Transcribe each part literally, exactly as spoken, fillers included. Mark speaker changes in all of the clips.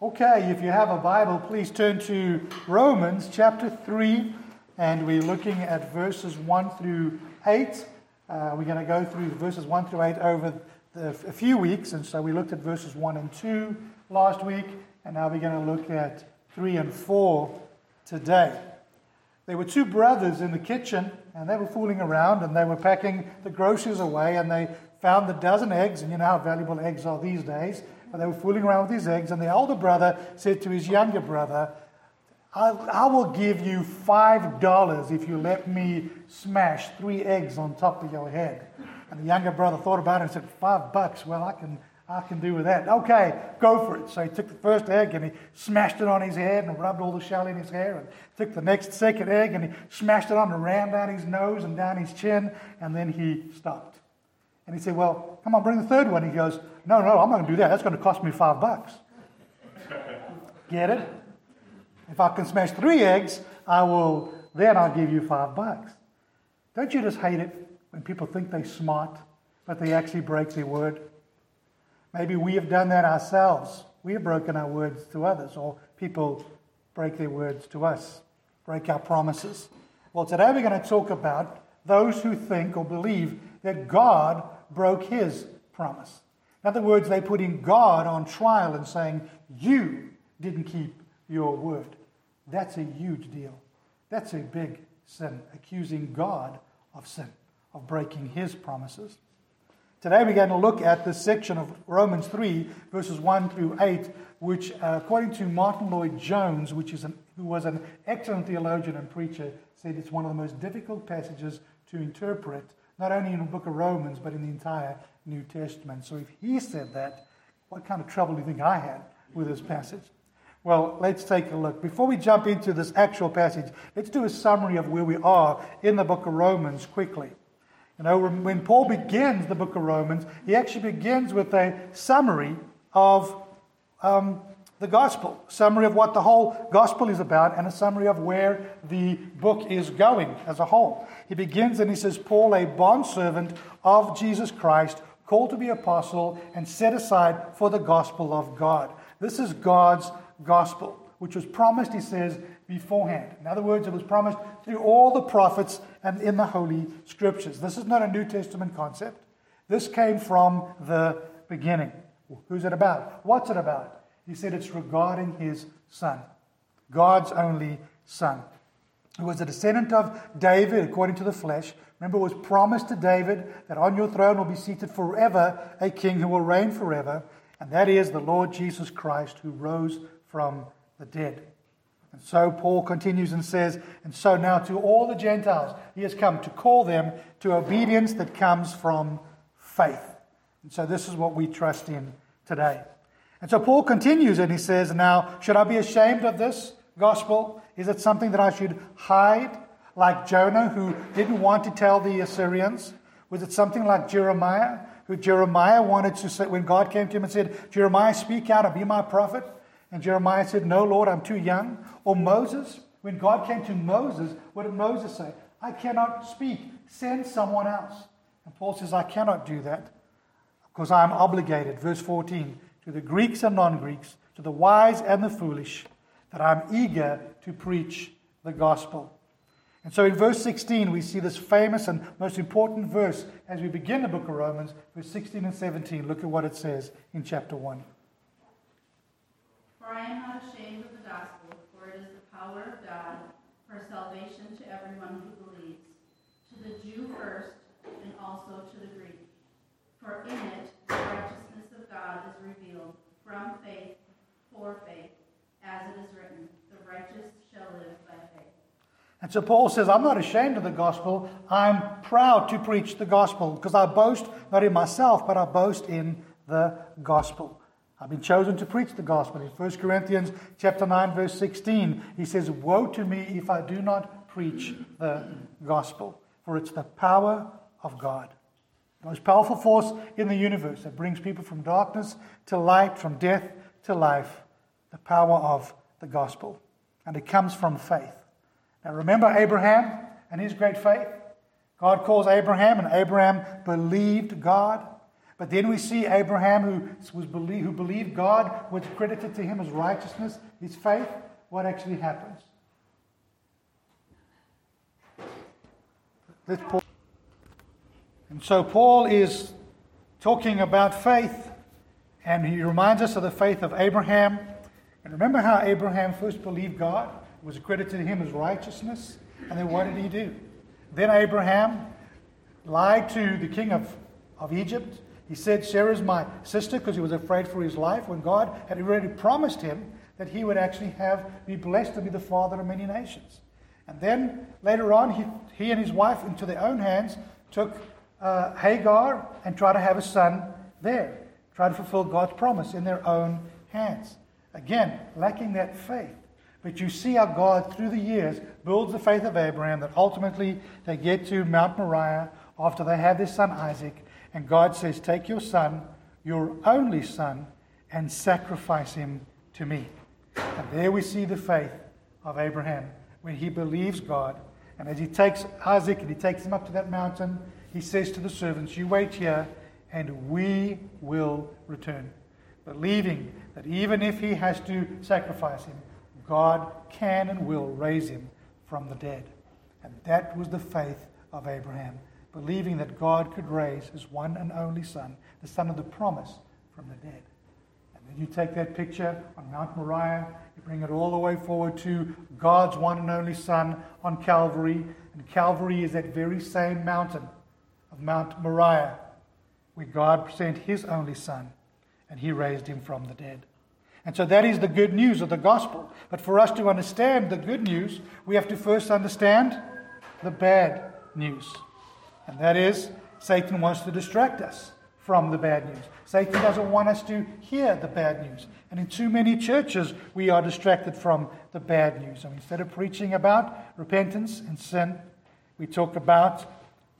Speaker 1: Okay, if you have a Bible, please turn to Romans chapter three, and we're looking at verses one through eight. Uh, we're going to go through verses one through eight over the, a few weeks, and so we looked at verses one and two last week, and now we're going to look at three and four today. There were two brothers in the kitchen, and they were fooling around, and they were packing the groceries away, and they found a dozen eggs, and you know how valuable eggs are these days. But they were fooling around with these eggs, and the older brother said to his younger brother, I, I will give you five dollars if you let me smash three eggs on top of your head. And the younger brother thought about it and said, five bucks, well, I can I can do with that. Okay, go for it. So he took the first egg and he smashed it on his head and rubbed all the shell in his hair, and took the next second egg and he smashed it on and ran down his nose and down his chin, and then he stopped. And he said, well, come on, bring the third one. He goes, no, no, I'm not going to do that. That's going to cost me five bucks. Get it? If I can smash three eggs, I will, then I'll give you five bucks. Don't you just hate it when people think they're smart, but they actually break their word? Maybe we have done that ourselves. We have broken our words to others, or people break their words to us, break our promises. Well, today we're going to talk about those who think or believe that God broke his promise. In other words, they put in God on trial and saying, you didn't keep your word. That's a huge deal. That's a big sin, accusing God of sin, of breaking his promises. Today we're going to look at this section of Romans three, verses one through eight, which uh, according to Martin Lloyd-Jones, which is an, who was an excellent theologian and preacher, said it's one of the most difficult passages to interpret, not only in the book of Romans, but in the entire New Testament. So if he said that, what kind of trouble do you think I had with this passage? Well, let's take a look. Before we jump into this actual passage, let's do a summary of where we are in the book of Romans quickly. You know, when Paul begins the book of Romans, he actually begins with a summary of um, the gospel, summary of what the whole gospel is about, and a summary of where the book is going as a whole. He begins and he says, Paul, a bondservant of Jesus Christ, called to be apostle and set aside for the gospel of God. This is God's gospel, which was promised, he says, beforehand. In other words, it was promised through all the prophets and in the Holy Scriptures. This is not a New Testament concept. This came from the beginning. Who's it about? What's it about? He said it's regarding his son, God's only son, who was a descendant of David according to the flesh. Remember, it was promised to David that on your throne will be seated forever a king who will reign forever, and that is the Lord Jesus Christ, who rose from the dead. And so Paul continues and says, and so now to all the Gentiles, he has come to call them to obedience that comes from faith. And so this is what we trust in today. And so Paul continues and he says, now, should I be ashamed of this gospel? Is it something that I should hide, like Jonah, who didn't want to tell the Assyrians? Was it something like Jeremiah, who Jeremiah wanted to say, when God came to him and said, Jeremiah, speak out and be my prophet? And Jeremiah said, no, Lord, I'm too young. Or Moses, when God came to Moses, what did Moses say? I cannot speak. Send someone else. And Paul says, I cannot do that because I am obligated, verse fourteen, to the Greeks and non-Greeks, to the wise and the foolish, that I'm eager to preach the gospel. And so in verse sixteen, we see this famous and most important verse as we begin the book of Romans, verse sixteen and seventeen. Look at what it says in chapter one.
Speaker 2: For I am not ashamed of the gospel, for it is the power of God for salvation to everyone who believes, to the Jew first, and also to the Greek. For in it the righteousness of God is revealed from faith for faith, as it is written, the righteous shall live by faith.
Speaker 1: And so Paul says, I'm not ashamed of the gospel. I'm proud to preach the gospel because I boast not in myself, but I boast in the gospel. I've been chosen to preach the gospel. In First Corinthians chapter nine, verse sixteen, he says, woe to me if I do not preach the gospel, for it's the power of God. The most powerful force in the universe that brings people from darkness to light, from death to life, the power of the gospel. And it comes from faith. Now remember Abraham and his great faith? God calls Abraham, and Abraham believed God. But then we see Abraham, who was believe, who believed God was credited to him as righteousness, his faith. What actually happens? Let's Paul. And so Paul is talking about faith, and he reminds us of the faith of Abraham. And remember how Abraham first believed God, was credited to him as righteousness, and then what did he do? Then Abraham lied to the king of, of Egypt. He said, Sarah's my sister, because he was afraid for his life, when God had already promised him that he would actually have be blessed to be the father of many nations. And then later on, he, he and his wife, into their own hands, took uh, Hagar and tried to have a son there. Tried to fulfill God's promise in their own hands. Again, lacking that faith. But you see how God, through the years, builds the faith of Abraham, that ultimately they get to Mount Moriah after they have their son Isaac, and God says, take your son, your only son, and sacrifice him to me. And there we see the faith of Abraham, when he believes God. And as he takes Isaac and he takes him up to that mountain, he says to the servants, you wait here, and we will return. Believing that even if he has to sacrifice him, God can and will raise him from the dead. And that was the faith of Abraham, believing that God could raise his one and only son, the son of the promise, from the dead. And then you take that picture on Mount Moriah, you bring it all the way forward to God's one and only son on Calvary. And Calvary is that very same mountain of Mount Moriah, where God sent his only son, and he raised him from the dead. And so that is the good news of the gospel. But for us to understand the good news, we have to first understand the bad news. And that is, Satan wants to distract us from the bad news. Satan doesn't want us to hear the bad news. And in too many churches, we are distracted from the bad news. And instead of preaching about repentance and sin, we talk about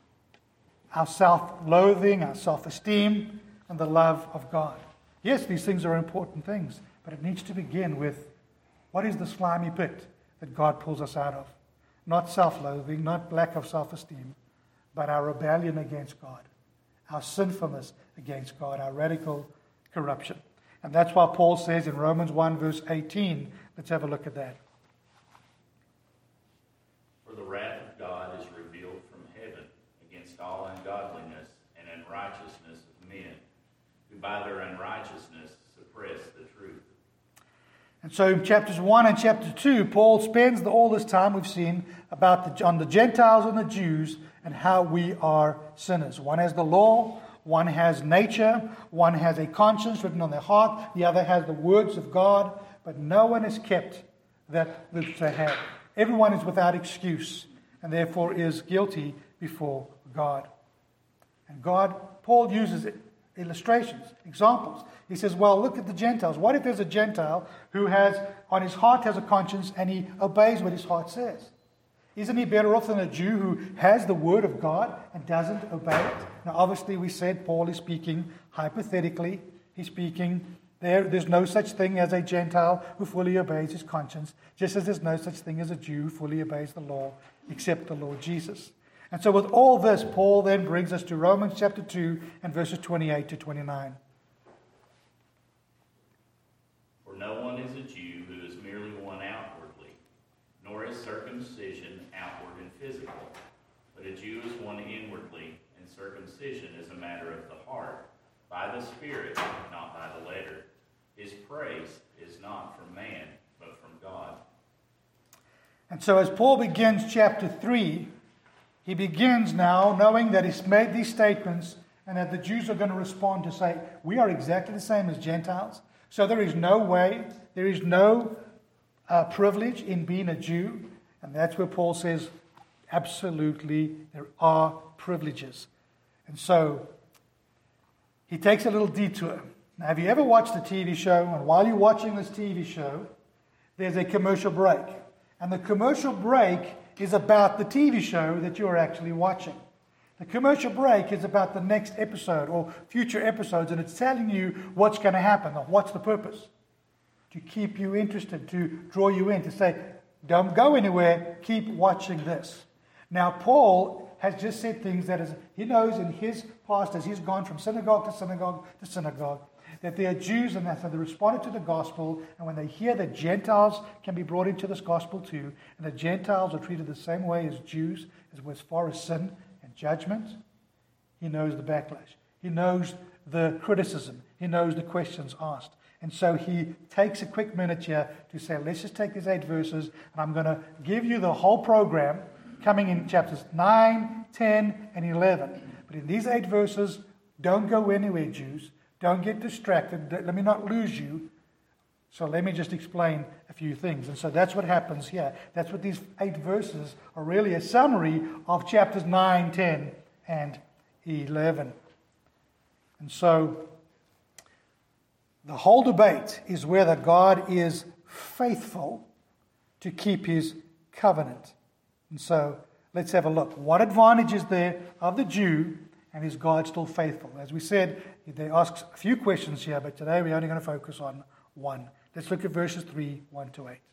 Speaker 1: our self-loathing, our self-esteem, and the love of God. Yes, these things are important things, but it needs to begin with, what is the slimy pit that God pulls us out of? Not self-loathing, not lack of self-esteem, but our rebellion against God, our sinfulness against God, our radical corruption. And that's why Paul says in Romans one, verse eighteen, let's have a look at that.
Speaker 3: For the wrath of God is revealed from heaven against all ungodliness and unrighteousness of men, who by their unrighteousness suppress the truth.
Speaker 1: And so in chapters one and chapter two, Paul spends the, all this time we've seen about the, on the Gentiles and the Jews and how we are sinners. One has the law, one has nature, one has a conscience written on their heart, the other has the words of God, but no one has kept that which they have. Everyone is without excuse and therefore is guilty before God. And God, Paul uses it. Illustrations, examples. He says, well, look at the Gentiles. What if there's a Gentile who has, on his heart has a conscience and he obeys what his heart says? Isn't he better off than a Jew who has the word of God and doesn't obey it? Now, obviously, we said Paul is speaking hypothetically. He's speaking, there, there's no such thing as a Gentile who fully obeys his conscience, just as there's no such thing as a Jew who fully obeys the law, except the Lord Jesus. And so with all this, Paul then brings us to Romans chapter two and verses twenty-eight to twenty-nine.
Speaker 3: For no one is a Jew who is merely one outwardly, nor is circumcision outward and physical, but a Jew is one inwardly, and circumcision is a matter of the heart, by the Spirit, not by the letter. His praise is not from man, but from God.
Speaker 1: And so as Paul begins chapter three, he begins now knowing that he's made these statements and that the Jews are going to respond to say, we are exactly the same as Gentiles. So there is no way, there is no uh, privilege in being a Jew. And that's where Paul says, absolutely, there are privileges. And so he takes a little detour. Now, have you ever watched a T V show? And while you're watching this T V show, there's a commercial break. And the commercial break is about the T V show that you're actually watching. The commercial break is about the next episode or future episodes, and it's telling you what's going to happen or what's the purpose. To keep you interested, to draw you in, to say, don't go anywhere, keep watching this. Now, Paul has just said things that is, he knows in his past, as he's gone from synagogue to synagogue to synagogue, that there are Jews, and that so they responded to the gospel, and when they hear that Gentiles can be brought into this gospel too, and that Gentiles are treated the same way as Jews, as far as sin and judgment, he knows the backlash. He knows the criticism. He knows the questions asked. And so he takes a quick minute here to say, let's just take these eight verses, and I'm going to give you the whole program coming in chapters nine, ten, and eleven. But in these eight verses, don't go anywhere, Jews. Don't get distracted. Let me not lose you. So let me just explain a few things. And so that's what happens here. That's what these eight verses are really a summary of chapters nine, ten, and eleven. And so the whole debate is whether God is faithful to keep his covenant. And so let's have a look. What advantage is there of the Jew, and is God still faithful? As we said, they ask a few questions here, but today we're only going to focus on one. Let's look at verses three, one to eight.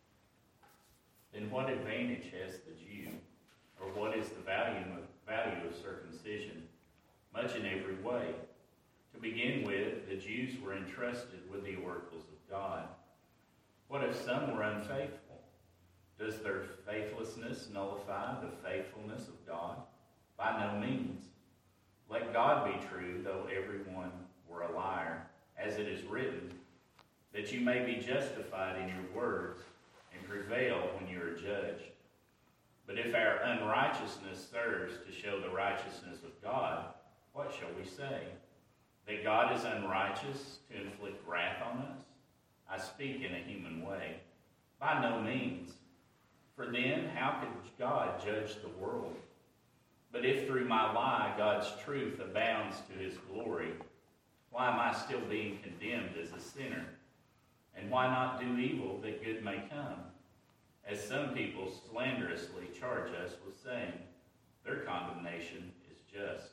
Speaker 3: Then what advantage has the Jew, or what is the value of, value of circumcision? Much in every way. To begin with, the Jews were entrusted with the oracles of God. What if some were unfaithful? Does their faithlessness nullify the faithfulness of God? By no means. Let God be true, though everyone were a liar, as it is written, that you may be justified in your words and prevail when you are judged. But if our unrighteousness serves to show the righteousness of God, what shall we say? That God is unrighteous to inflict wrath on us? I speak in a human way. By no means. For then, how could God judge the world? But if through my lie God's truth abounds to his glory, why am I still being condemned as a sinner? And why not do evil that good may come? As some people slanderously charge us with saying, their condemnation is just.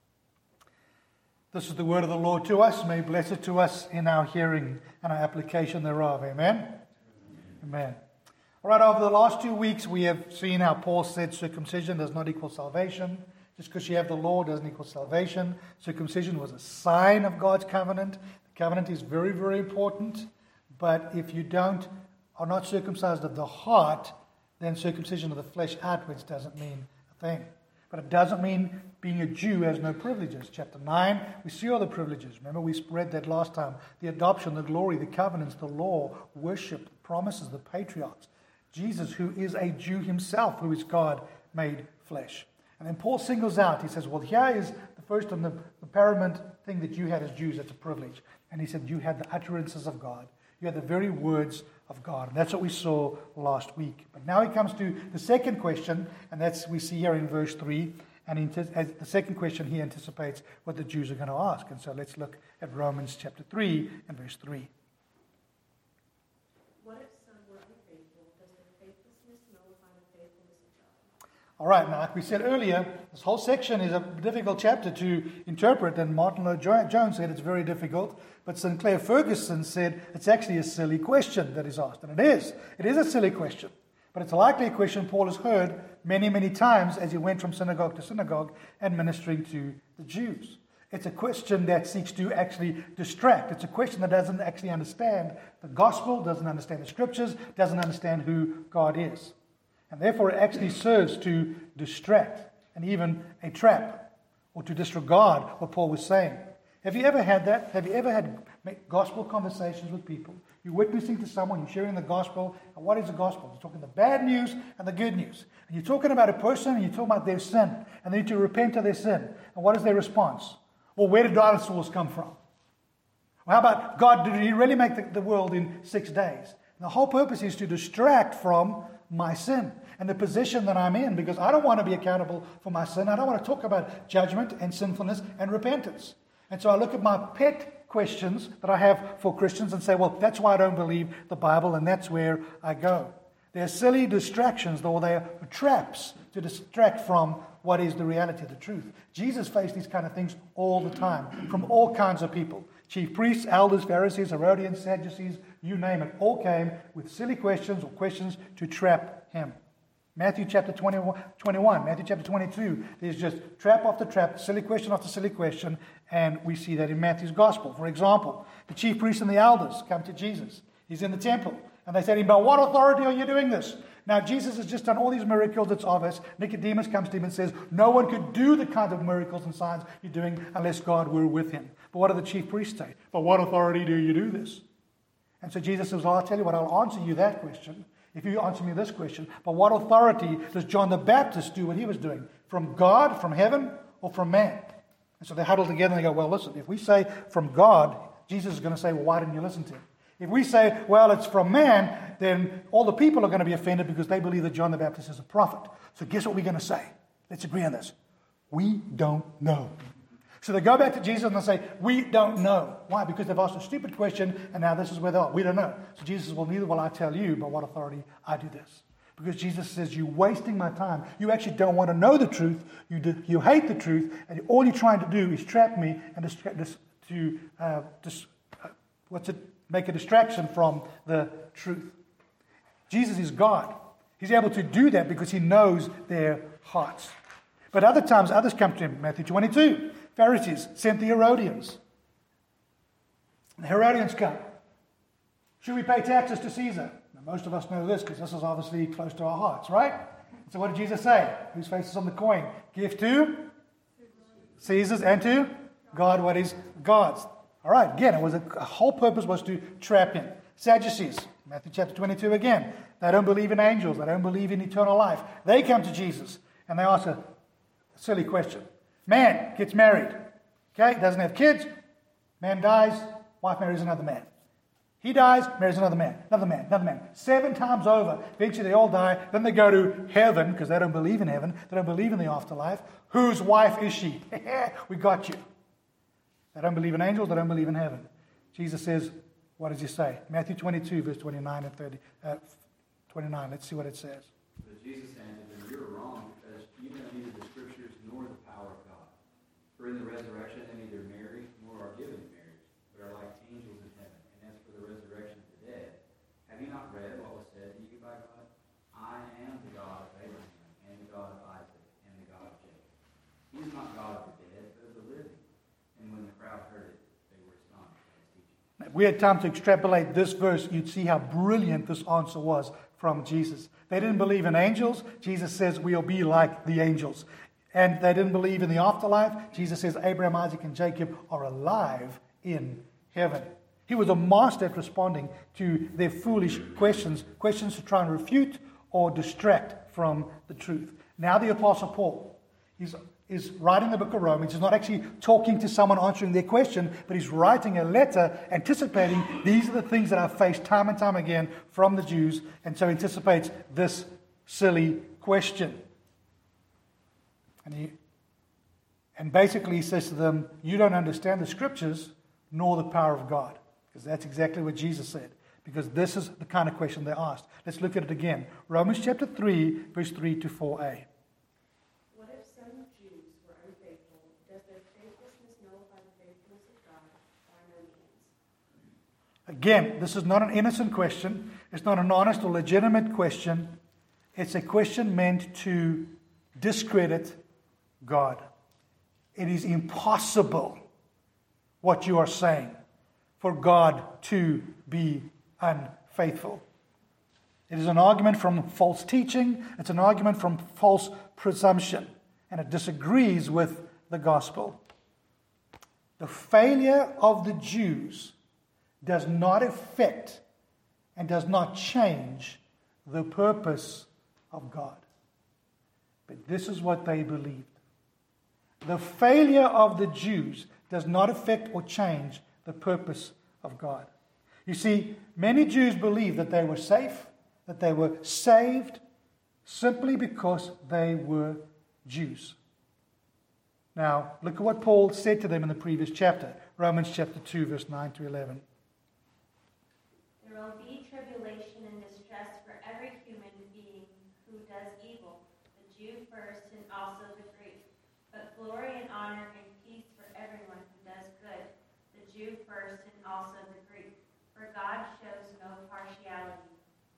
Speaker 1: This is the word of the Lord to us. May bless it to us in our hearing and our application thereof. Amen? Amen. All right, over the last two weeks, we have seen how Paul said circumcision does not equal salvation. Just because you have the law doesn't equal salvation. Circumcision was a sign of God's covenant. The covenant is very, very important. But if you don't, are not circumcised of the heart, then circumcision of the flesh outwards doesn't mean a thing. But it doesn't mean being a Jew has no privileges. Chapter nine, we see all the privileges. Remember, we read that last time. The adoption, the glory, the covenants, the law, worship, the promises, the patriarchs. Jesus, who is a Jew himself, who is God made flesh. And then Paul singles out, he says, well, here is the first and the, the paramount thing that you had as Jews, that's a privilege. And he said, you had the utterances of God. You had the very words of God. And that's what we saw last week. But now he comes to the second question, and that's we see here in verse three. And in t- as the second question, he anticipates what the Jews are going to ask. And so let's look at Romans chapter three and verse three.
Speaker 4: What if some were unfaithful? Does their faithlessness nullify the faithfulness of God?
Speaker 1: All right, now, like we said earlier, this whole section is a difficult chapter to interpret, and Martin Lloyd-Jones said it's very difficult, but Sinclair Ferguson said it's actually a silly question that is asked, and it is. It is a silly question, but it's likely a question Paul has heard many, many times as he went from synagogue to synagogue and ministering to the Jews. It's a question that seeks to actually distract. It's a question that doesn't actually understand the gospel, doesn't understand the scriptures, doesn't understand who God is. And therefore it actually serves to distract and even a trap or to disregard what Paul was saying. Have you ever had that? Have you ever had gospel conversations with people? You're witnessing to someone, you're sharing the gospel. And what is the gospel? You're talking the bad news and the good news. And you're talking about a person and you're talking about their sin. And they need to repent of their sin. And what is their response? Well, where did dinosaurs come from? Well, how about God, did he really make the, the world in six days? And the whole purpose is to distract from my sin and the position that I'm in, because I don't want to be accountable for my sin. I don't want to talk about judgment and sinfulness and repentance. And so I look at my pet questions that I have for Christians and say, well, that's why I don't believe the Bible, and that's where I go. They're silly distractions, or they are traps to distract from what is the reality, the truth. Jesus faced these kind of things all the time, from all kinds of people. Chief priests, elders, Pharisees, Herodians, Sadducees, you name it, all came with silly questions or questions to trap him. Matthew chapter twenty-one, Matthew chapter twenty-two, there's just trap after trap, silly question after silly question, and we see that in Matthew's gospel. For example, the chief priests and the elders come to Jesus. He's in the temple, and they say to him, by what authority are you doing this? Now, Jesus has just done all these miracles, it's obvious. Nicodemus comes to him and says, no one could do the kind of miracles and signs you're doing unless God were with him. But what do the chief priests say? By what authority do you do this? And so Jesus says, well, I'll tell you what, I'll answer you that question. If you answer me this question, by what authority does John the Baptist do what he was doing? From God, from heaven, or from man? And so they huddle together and they go, well, listen, if we say from God, Jesus is going to say, well, why didn't you listen to him? If we say, well, it's from man, then all the people are going to be offended because they believe that John the Baptist is a prophet. So guess what we're going to say? Let's agree on this. We don't know. So they go back to Jesus and they say, we don't know. Why? Because they've asked a stupid question and now this is where they are. We don't know. So Jesus says, well, neither will I tell you by what authority I do this. Because Jesus says, you're wasting my time. You actually don't want to know the truth. You do, you hate the truth. And all you're trying to do is trap me and distract this to, uh, dis, uh, what's it, make a distraction from the truth. Jesus is God. He's able to do that because he knows their hearts. But other times, others come to him. Matthew twenty-two. Pharisees sent the Herodians. The Herodians come. Should we pay taxes to Caesar? Now, most of us know this because this is obviously close to our hearts, right? So what did Jesus say? Whose face is on the coin? Give to Caesar's and to God what is God's. All right, again, it was a, a whole purpose was to trap him. Sadducees, Matthew chapter twenty-two again. They don't believe in angels. They don't believe in eternal life. They come to Jesus and they ask a silly question. Man gets married, okay, doesn't have kids. Man dies, wife marries another man. He dies, marries another man, another man, another man. Seven times over. Eventually they all die. Then they go to heaven because they don't believe in heaven. They don't believe in the afterlife. Whose wife is she? We got you. They don't believe in angels. They don't believe in heaven. Jesus says, what does he say? Matthew twenty-two, verse twenty-nine and thirty, uh, twenty-nine. Let's see what it says.
Speaker 5: But Jesus answered them, you're wrong because you know neither the Scriptures nor the power of God. For in the resurrection they neither marry nor are given in marriage, but are like angels in heaven. And as for the resurrection of the dead, have you not read what was said to you by God? I am the God of Abraham, and the God of Isaac, and the God of Jacob. He is not God of the dead, but of the living. And when the crowd heard it, they were astonished at his teaching.
Speaker 1: If we had time to extrapolate this verse, you'd see how brilliant this answer was from Jesus. They didn't believe in angels. Jesus says we'll be like the angels. And they didn't believe in the afterlife. Jesus says Abraham, Isaac, and Jacob are alive in heaven. He was a master at responding to their foolish questions, questions to try and refute or distract from the truth. Now the Apostle Paul, he's is writing the book of Romans. He's not actually talking to someone answering their question, but he's writing a letter anticipating these are the things that I've faced time and time again from the Jews, and so anticipates this silly question. And he, and basically he says to them, you don't understand the Scriptures nor the power of God, because that's exactly what Jesus said, because this is the kind of question they asked. Let's look at it again. Romans chapter three, verse three to four a. Again, this is not an innocent question. It's not an honest or legitimate question. It's a question meant to discredit God. It is impossible what you are saying for God to be unfaithful. It is an argument from false teaching. It's an argument from false presumption. And it disagrees with the gospel. The failure of the Jews does not affect and does not change the purpose of God. But this is what they believed. The failure of the Jews does not affect or change the purpose of God. You see, many Jews believed that they were safe, that they were saved, simply because they were Jews. Now, look at what Paul said to them in the previous chapter, Romans chapter two, verse nine to eleven.
Speaker 6: There will be tribulation and distress for every human being who does evil, the Jew first and also the Greek. But glory and honor and peace for everyone who does good, the Jew first and also the Greek. For God shows no partiality.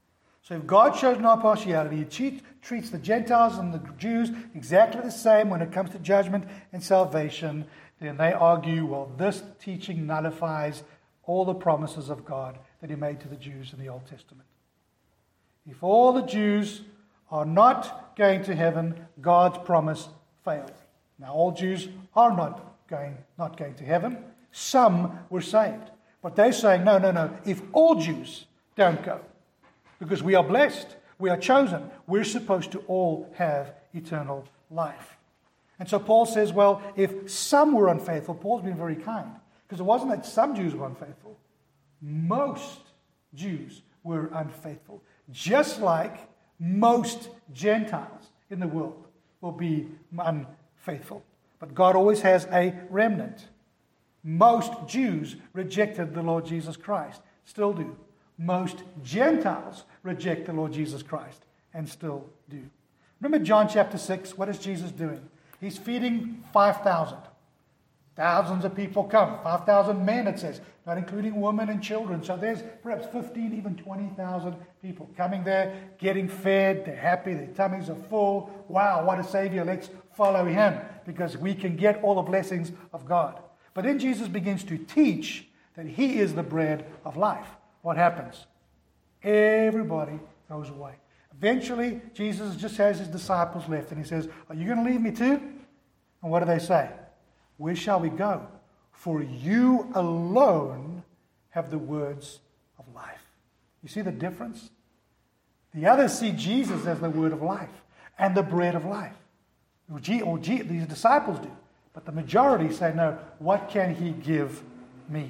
Speaker 1: So if God shows no partiality, he treat, treats the Gentiles and the Jews exactly the same when it comes to judgment and salvation, then they argue, well, this teaching nullifies all the promises of God that he made to the Jews in the Old Testament. If all the Jews are not going to heaven, God's promise failed. Now, all Jews are not going, not going to heaven. Some were saved. But they're saying, no, no, no. If all Jews don't go, because we are blessed, we are chosen, we're supposed to all have eternal life. And so Paul says, well, if some were unfaithful, Paul's been very kind. Because it wasn't that some Jews were unfaithful. Most Jews were unfaithful. Just like most Gentiles in the world will be unfaithful. But God always has a remnant. Most Jews rejected the Lord Jesus Christ, still do. Most Gentiles reject the Lord Jesus Christ and still do. Remember John chapter six, what is Jesus doing? He's feeding five thousand. Thousands of people come. five thousand men, it says, not including women and children. So there's perhaps fifteen, even twenty thousand people coming there, getting fed. They're happy. Their tummies are full. Wow, what a Savior. Let's follow him because we can get all the blessings of God. But then Jesus begins to teach that he is the bread of life. What happens? Everybody goes away. Eventually, Jesus just has his disciples left and he says, are you going to leave me too? And what do they say? Where shall we go? For you alone have the words of life. You see the difference? The others see Jesus as the word of life and the bread of life. Or these disciples do. But the majority say, no, what can he give me?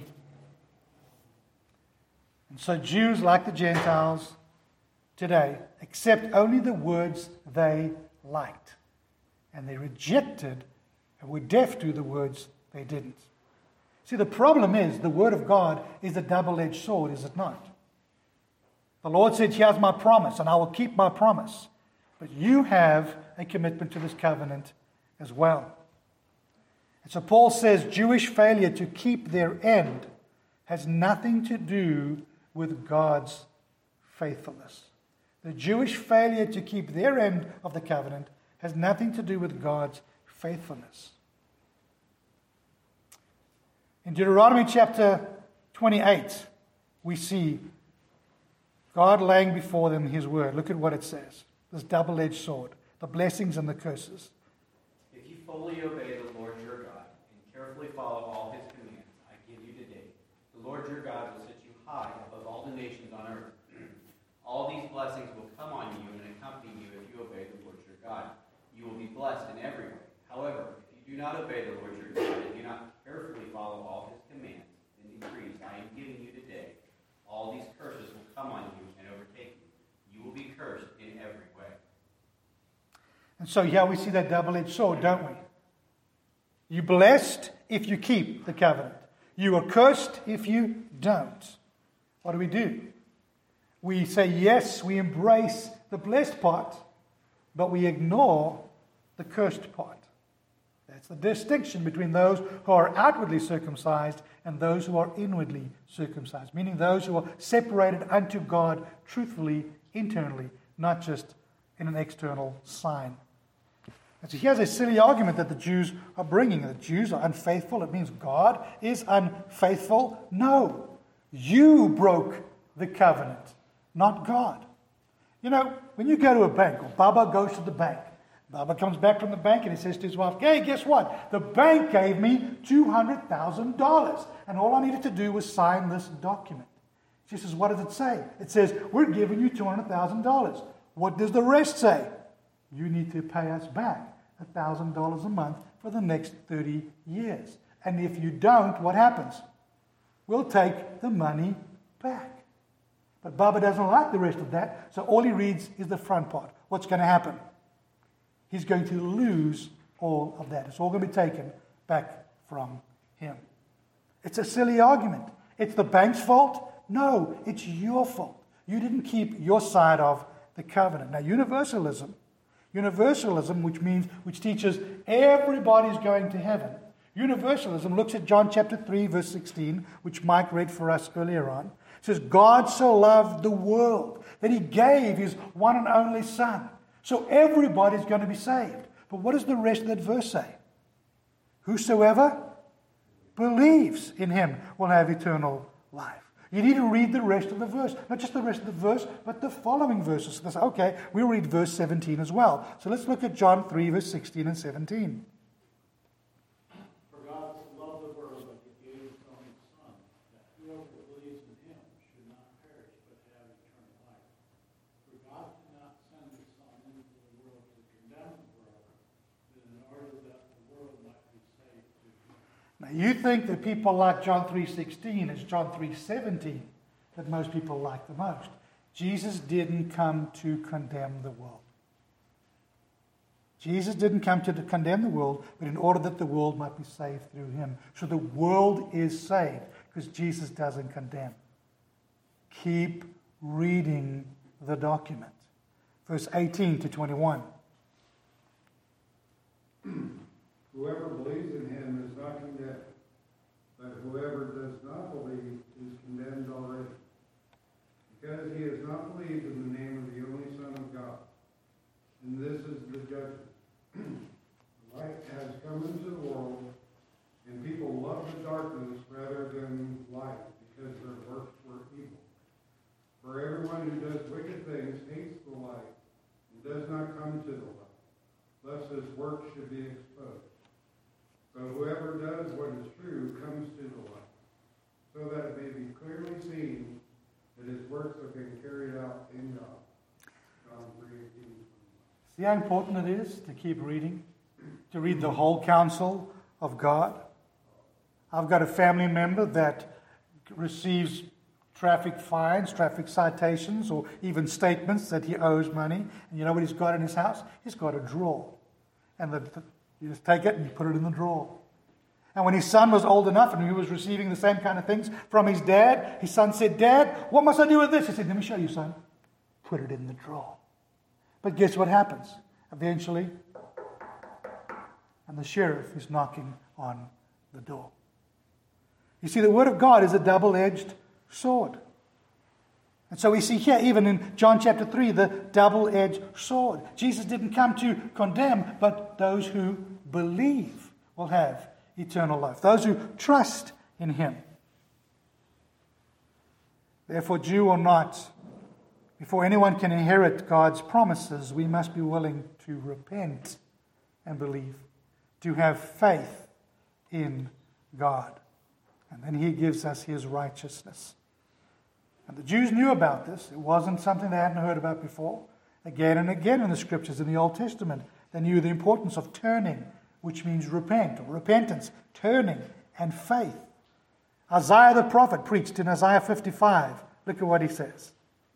Speaker 1: And so Jews, like the Gentiles today, accept only the words they liked. And they rejected and were deaf to the words they didn't. See, the problem is the word of God is a double-edged sword, is it not? The Lord said, here's my promise, and I will keep my promise. But you have a commitment to this covenant as well. And so Paul says Jewish failure to keep their end has nothing to do with God's faithfulness. The Jewish failure to keep their end of the covenant has nothing to do with God's faithfulness. In Deuteronomy chapter twenty-eight, we see God laying before them his word. Look at what it says. This double-edged sword, the blessings and the curses.
Speaker 5: If you fully obey the Lord your God and carefully follow all his commands I give you today, the Lord your God will set you high above all the nations on earth. All these blessings will come on you and accompany you if you obey the Lord your God. You will be blessed in every way. However, if you do not obey the Lord your God and do not carefully follow all his commands and decrees I am giving you today, all these curses will come on you and overtake you. You will be cursed in every way.
Speaker 1: And so here we see that double-edged sword, don't we? You're blessed if you keep the covenant. You are cursed if you don't. What do we do? We say, yes, we embrace the blessed part, but we ignore the cursed part. That's the distinction between those who are outwardly circumcised and those who are inwardly circumcised, meaning those who are separated unto God truthfully, internally, not just in an external sign. And so here's a silly argument that the Jews are bringing. The Jews are unfaithful. It means God is unfaithful. No, you broke the covenant, not God. You know, when you go to a bank, or Baba goes to the bank, Baba comes back from the bank and he says to his wife, hey, guess what? The bank gave me two hundred thousand dollars and all I needed to do was sign this document. She says, what does it say? It says, we're giving you two hundred thousand dollars. What does the rest say? You need to pay us back one thousand dollars a month for the next thirty years. And if you don't, what happens? We'll take the money back. But Baba doesn't like the rest of that, so all he reads is the front part. What's going to happen? He's going to lose all of that. It's all going to be taken back from him. It's a silly argument. It's the bank's fault? No, it's your fault. You didn't keep your side of the covenant. Now, universalism, universalism, which means, which teaches everybody's going to heaven. Universalism looks at John chapter three, verse sixteen, which Mike read for us earlier on. It says, God so loved the world that he gave his one and only Son. So everybody's going to be saved. But what does the rest of that verse say? Whosoever believes in him will have eternal life. You need to read the rest of the verse. Not just the rest of the verse, but the following verses. So okay, we'll read verse seventeen as well. So let's look at John three, verse sixteen and seventeen.
Speaker 7: For God loved the world that he gave his only Son, that whoever believes in him should not perish but have eternal life. For God did not send his Son into the world to condemn the world, but in order that the world might be saved through him.
Speaker 1: Now you think that people like John three sixteen is John three seventeen that most people like the most. Jesus didn't come to condemn the world. Jesus didn't come to condemn the world, but in order that the world might be saved through him. So the world is saved because Jesus doesn't condemn. Keep reading the document. Verse eighteen to twenty-one.
Speaker 8: Whoever believes in him is not condemned, but whoever does not believe is condemned already, because he has not believed in the name of the only Son of God. And this is the judgment. The light has come into the world, and people love the darkness rather than light, because their works were evil. For everyone who does wicked things hates the light, and does not come to the light, lest his work should be exposed. So whoever does what is true comes to the light, so that it may be clearly seen that his works have been carried out in God. John three eighteen.
Speaker 1: See how important it is to keep reading, to read the whole counsel of God. I've got a family member that receives traffic fines, traffic citations, or even statements that he owes money. And you know what he's got in his house? He's got a drawer. And the, the, you just take it and you put it in the drawer. And when his son was old enough and he was receiving the same kind of things from his dad, his son said, "Dad, what must I do with this?" He said, "Let me show you, son. Put it in the drawer." But guess what happens? Eventually, and the sheriff is knocking on the door. You see, the Word of God is a double-edged sword. And so we see here, even in John chapter three, the double-edged sword. Jesus didn't come to condemn, but those who believe will have eternal life. Those who trust in him. Therefore, Jew or not, before anyone can inherit God's promises, we must be willing to repent and believe, to have faith in God. And then he gives us his righteousness. And the Jews knew about this. It wasn't something they hadn't heard about before. Again and again in the scriptures in the Old Testament, they knew the importance of turning, which means repent, or repentance, turning, and faith. Isaiah the prophet preached in Isaiah fifty-five. Look at what he says.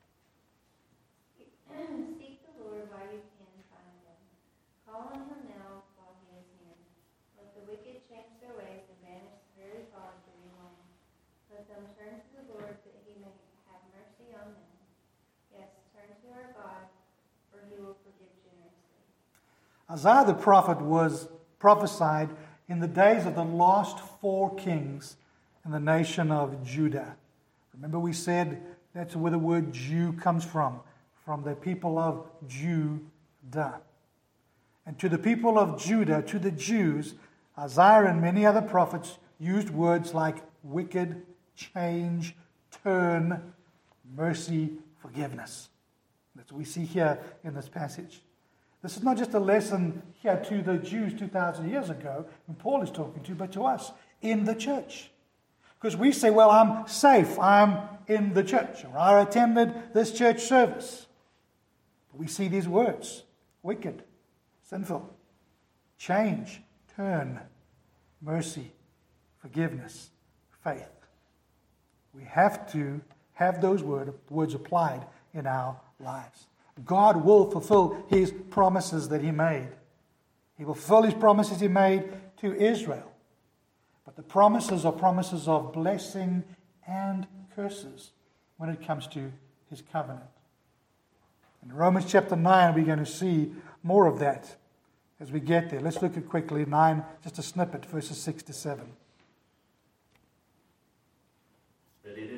Speaker 6: Seek the Lord while you can find him. Call on him now while he is near. Let the wicked change their ways and banish the very thought of doing wrong. Let them turn to the Lord that he may have mercy on them. Yes, turn to our God, for he will forgive generously.
Speaker 1: Isaiah the prophet was prophesied in the days of the last four kings in the nation of Judah. Remember we said that's where the word Jew comes from, from the people of Judah. And to the people of Judah, to the Jews, Isaiah and many other prophets used words like wicked, change, turn, mercy, forgiveness. That's what we see here in this passage. This is not just a lesson here to the Jews two thousand years ago, when Paul is talking to, but to us in the church. Because we say, well, I'm safe, I'm in the church, or I attended this church service. But we see these words, wicked, sinful, change, turn, mercy, forgiveness, faith. We have to have those word, words applied in our lives. God will fulfill his promises that he made. He will fulfill his promises he made to Israel. But the promises are promises of blessing and curses when it comes to his covenant. In Romans chapter nine, we're going to see more of that as we get there. Let's look at quickly nine, just a snippet, verses six to seven.
Speaker 3: But it is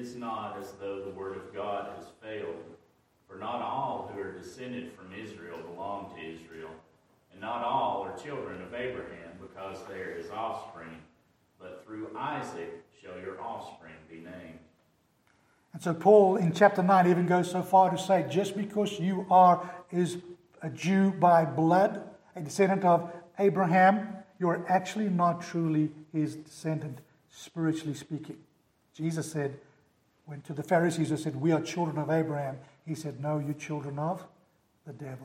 Speaker 3: is not as though the word of God has failed. For not all who are descended from Israel belong to Israel, and not all are children of Abraham, because they are his offspring. But through Isaac shall your offspring be named.
Speaker 1: And so Paul in chapter nine even goes so far to say, just because you are is a Jew by blood, a descendant of Abraham, you're actually not truly his descendant, spiritually speaking. Jesus said, when to the Pharisees who said, we are children of Abraham, he said, no, you're children of the devil.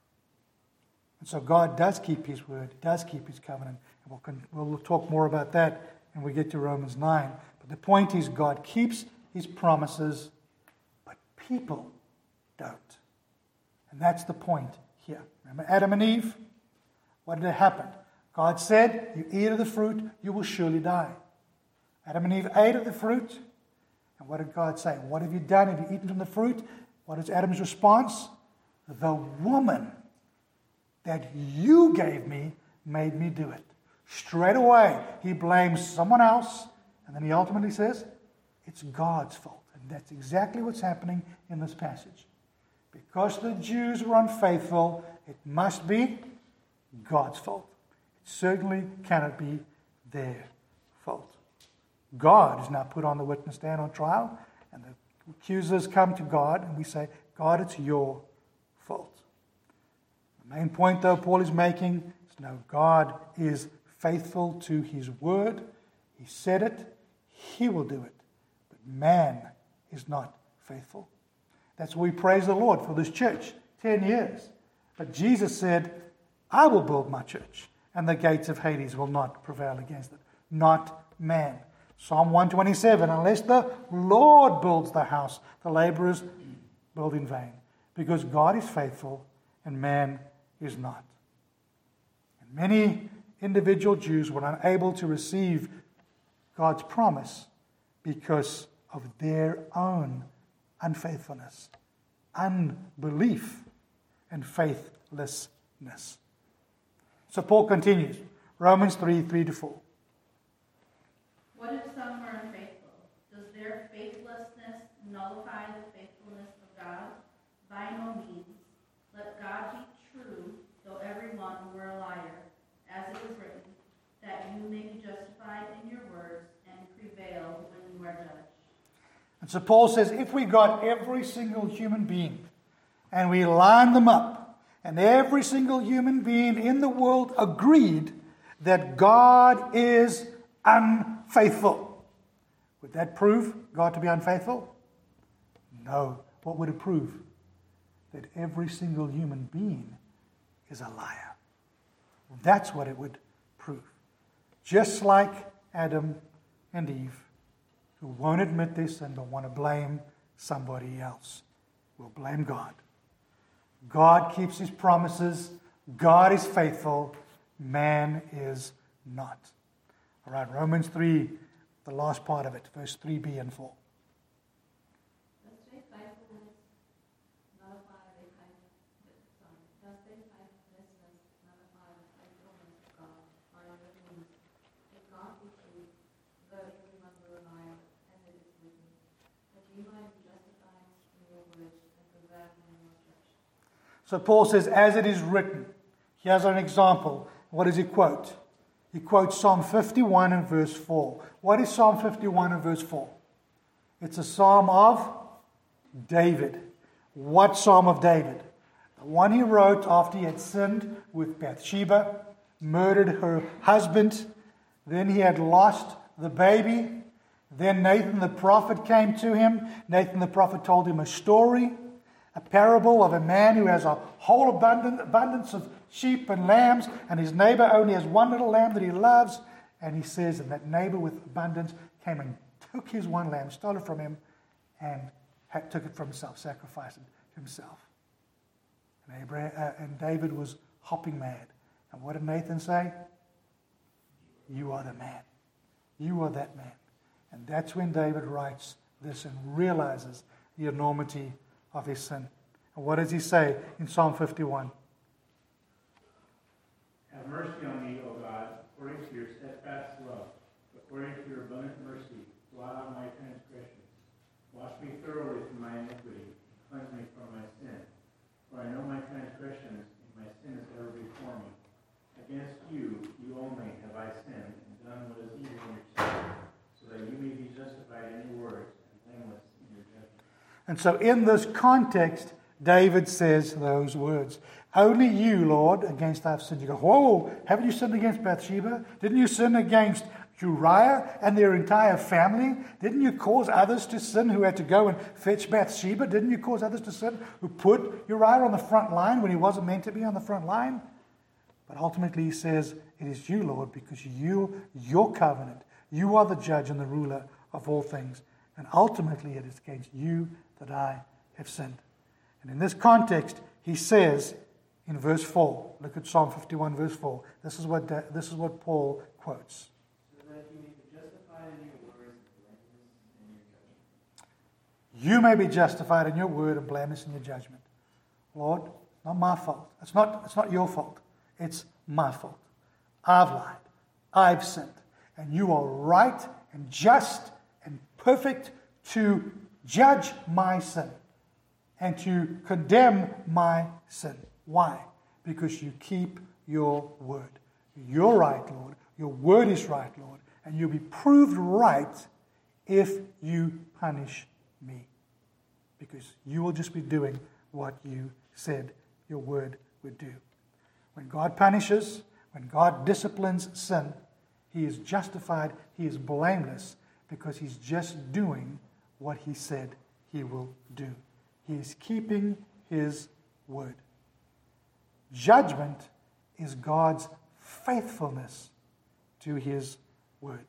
Speaker 1: And so God does keep his word, does keep his covenant. And we'll, con- we'll talk more about that when we get to Romans nine. But the point is, God keeps his promises, but people don't. And that's the point here. Remember Adam and Eve? What did happen? God said, you eat of the fruit, you will surely die. Adam and Eve ate of the fruit. And what did God say? What have you done? Have you eaten from the fruit? What is Adam's response? The woman that you gave me made me do it. Straight away, he blames someone else. And then he ultimately says, it's God's fault. And that's exactly what's happening in this passage. Because the Jews were unfaithful, it must be God's fault. It certainly cannot be their fault. God is now put on the witness stand on trial, and the accusers come to God, and we say, God, it's your fault. The main point, though, Paul is making is no, God is faithful to his word. He said it, he will do it. But man is not faithful. That's why we praise the Lord for this church, ten years. But Jesus said, I will build my church, and the gates of Hades will not prevail against it. Not man. Psalm one twenty-seven, unless the Lord builds the house, the laborers build in vain. Because God is faithful, and man is not. And many individual Jews were unable to receive God's promise because of their own unfaithfulness, unbelief, and faithlessness. So Paul continues, Romans three, three to four.
Speaker 2: What if some were unfaithful? Does their faithlessness nullify the faithfulness of God? By no means. Let God be true, though everyone were a liar, as it is written, that you may be justified in your words and prevail when you are judged.
Speaker 1: And so Paul says, if we got every single human being and we lined them up, and every single human being in the world agreed that God is unfaithful, would that prove God to be unfaithful? No. What would it prove? That every single human being is a liar. That's what it would prove. Just like Adam and Eve, who won't admit this and don't want to blame somebody else, will blame God. God keeps his promises. God is faithful. Man is not. All right, Romans three, the last part of it, verse three b and four.
Speaker 4: Does their faithfulness nullify the faithfulness? Sorry, does their faithlessness nullify the faithfulness of God? By other means, if God be true, though everyone were a liar, as it is written, that you might be justified in your words and prevail in your judgment.
Speaker 1: So Paul says, as it is written. Here's an example. What does he quote? He quotes Psalm fifty-one and verse four. What is Psalm fifty-one and verse four? It's a psalm of David. What psalm of David? The one he wrote after he had sinned with Bathsheba, murdered her husband, then he had lost the baby. Then Nathan the prophet came to him. Nathan the prophet told him a story, a parable of a man who has a whole abundant, abundance of sheep and lambs, and his neighbor only has one little lamb that he loves. And he says, and that neighbor with abundance came and took his one lamb, stole it from him, and had, took it for himself, sacrificed it to himself. And, Abraham, uh, and David was hopping mad. And what did Nathan say? You are the man. You are that man. And that's when David writes this and realizes the enormity of his sin. And what does he say in Psalm fifty-one?
Speaker 7: Have mercy on me, O God, according to your steadfast love, according to your abundant mercy, blot out my transgressions.
Speaker 1: And so in this context, David says those words. Only you, Lord, against I have sinned. You go, whoa, haven't you sinned against Bathsheba? Didn't you sin against Uriah and their entire family? Didn't you cause others to sin who had to go and fetch Bathsheba? Didn't you cause others to sin who put Uriah on the front line when he wasn't meant to be on the front line? But ultimately he says, it is you, Lord, because you, your covenant, you are the judge and the ruler of all things. And ultimately it is against you that I have sinned. And in this context, he says in verse four, look at Psalm fifty-one, verse four. This is what, this is what Paul quotes. You may be justified in your word and blameless in your judgment. Lord, it's not my fault. It's not, it's not your fault. It's my fault. I've lied. I've sinned. And you are right and just and perfect to judge my sin and to condemn my sin. Why? Because you keep your word. You're right, Lord. Your word is right, Lord. And you'll be proved right if you punish me. Because you will just be doing what you said your word would do. When God punishes, when God disciplines sin, he is justified, he is blameless, because he's just doing what he said he will do. He is keeping his word. Judgment is God's faithfulness to his word.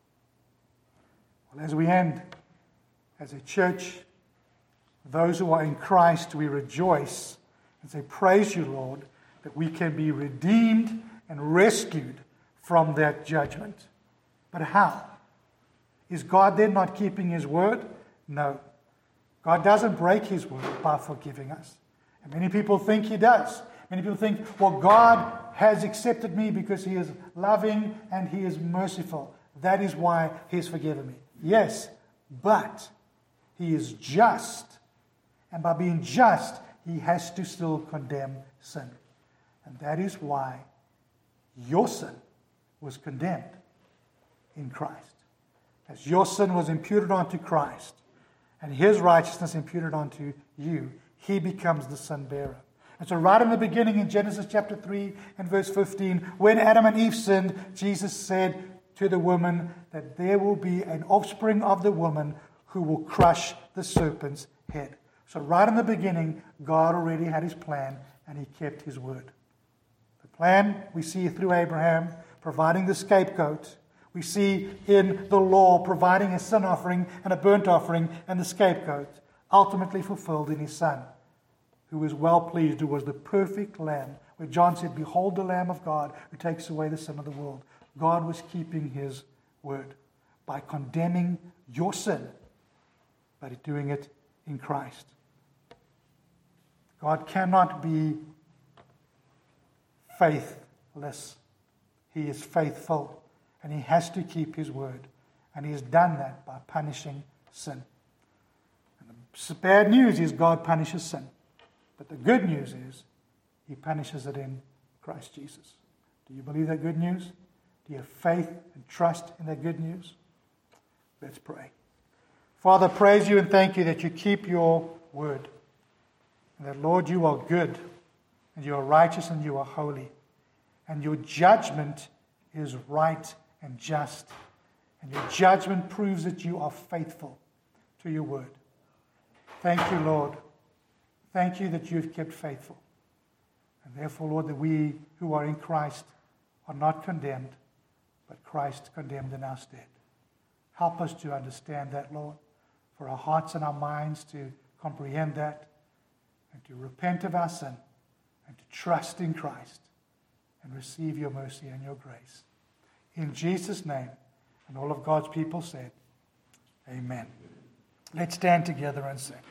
Speaker 1: Well, as we end, as a church, those who are in Christ, we rejoice and say, praise you, Lord, that we can be redeemed and rescued from that judgment. But how? Is God then not keeping his word? No. God doesn't break his word by forgiving us. And many people think he does. Many people think, well, God has accepted me because he is loving and he is merciful. That is why he has forgiven me. Yes, but he is just. And by being just, he has to still condemn sin. And that is why your sin was condemned in Christ. As your sin was imputed onto Christ, and his righteousness imputed onto you, he becomes the sin bearer. And so right in the beginning in Genesis chapter three and verse fifteen, when Adam and Eve sinned, Jesus said to the woman that there will be an offspring of the woman who will crush the serpent's head. So right in the beginning, God already had his plan, and he kept his word. The plan we see through Abraham, providing the scapegoat. We see in the law providing a sin offering and a burnt offering and the scapegoat, ultimately fulfilled in his Son, who was well pleased, who was the perfect Lamb, where John said, behold the Lamb of God who takes away the sin of the world. God was keeping his word by condemning your sin, but doing it in Christ. God cannot be faithless. He is faithful, and he has to keep his word. And he has done that by punishing sin. And the bad news is God punishes sin. But the good news is he punishes it in Christ Jesus. Do you believe that good news? Do you have faith and trust in that good news? Let's pray. Father, praise you and thank you that you keep your word. And that, Lord, you are good, and you are righteous, and you are holy. And your judgment is right and just. And your judgment proves that you are faithful to your word. Thank you, Lord. Thank you that you've kept faithful. And therefore, Lord, that we who are in Christ are not condemned, but Christ condemned in our stead. Help us to understand that, Lord, for our hearts and our minds to comprehend that, and to repent of our sin, and to trust in Christ, and receive your mercy and your grace. In Jesus' name, and all of God's people said, amen. Let's stand together and sing.